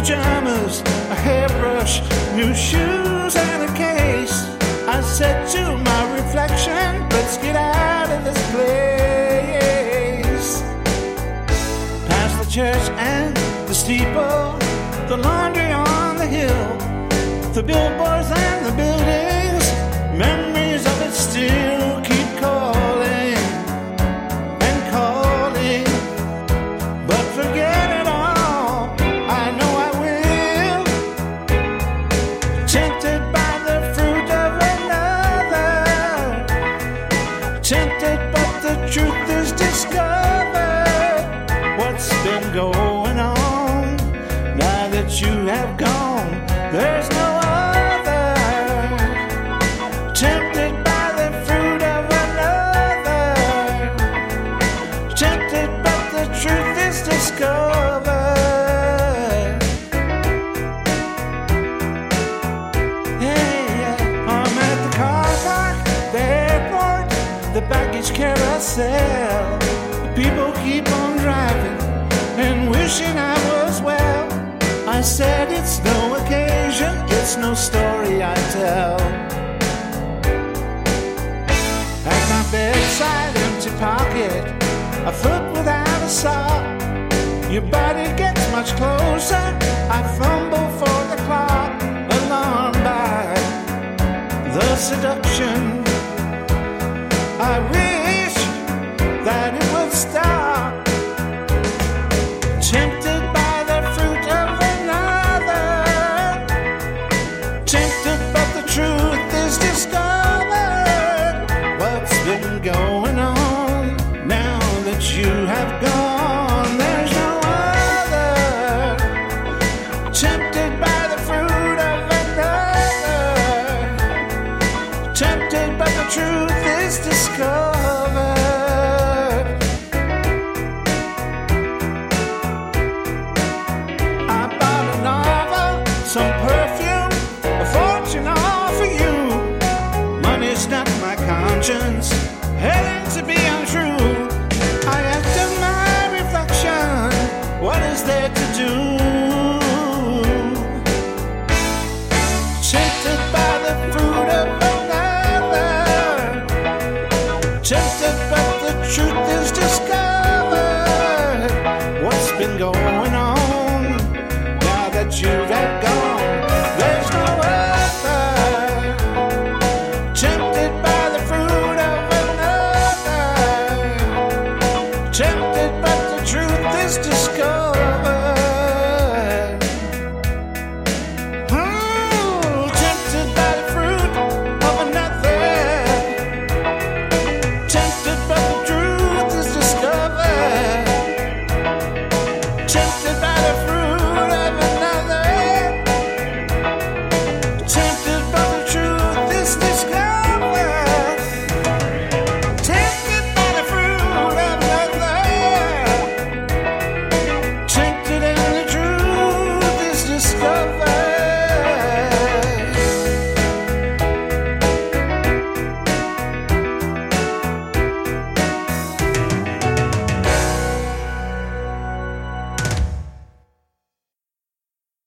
pajamas, a hairbrush, new shoes and a case. I said to my reflection, let's get out of this place. Past the church and the steeple, the laundry on the hill, the billboards and the buildings, memories of it still keep calling and calling. But forget it all, I know I will. Tempted by the fruit of another, tempted but the truth is discovered. What's been going on now that you have gone? There's no other. Tempted by the fruit of another, tempted but the truth is discovered. Hey, I'm at the car park, the airport, the baggage carousel. The people keep on driving and wishing I was well. I said it's no occasion, it's no story I tell. At my bedside, empty pocket, a foot without a sock. Your body gets much closer, I fumble for the clock. Alarmed by the seduction